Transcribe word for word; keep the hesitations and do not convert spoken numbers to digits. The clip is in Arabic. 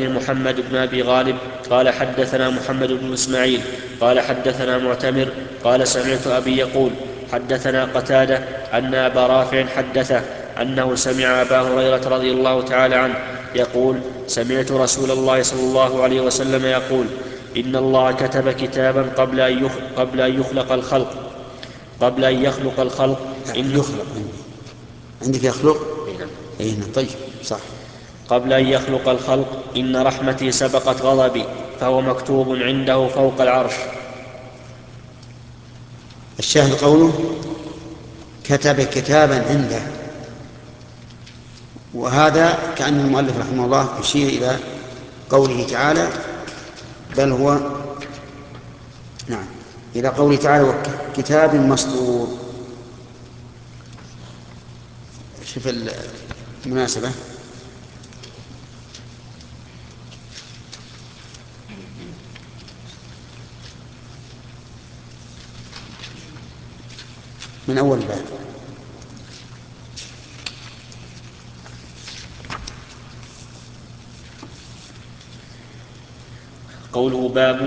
حدثني محمد بن أبي غالب قال حدثنا محمد بن إسماعيل قال حدثنا معتمر قال سمعت أبي يقول حدثنا قتادة أن أبا رافع حدثه أنه سمع أبا هريرة رضي الله تعالى عنه يقول سمعت رسول الله صلى الله عليه وسلم يقول إن الله كتب كتابا قبل أن قبل أن يخلق الخلق قبل أن يخلق الخلق إن يخلق عندي عندك يخلق إيه طيب صح. قبل أن يخلق الخلق إن رحمتي سبقت غضبي فهو مكتوب عنده فوق العرش. الشاهد قوله كتب كتابا عنده، وهذا كأن المؤلف رحمه الله يشير إلى قوله تعالى بل هو نعم إلى قوله تعالى كتاب مسطور. شوف المناسبة من أول باب قوله باب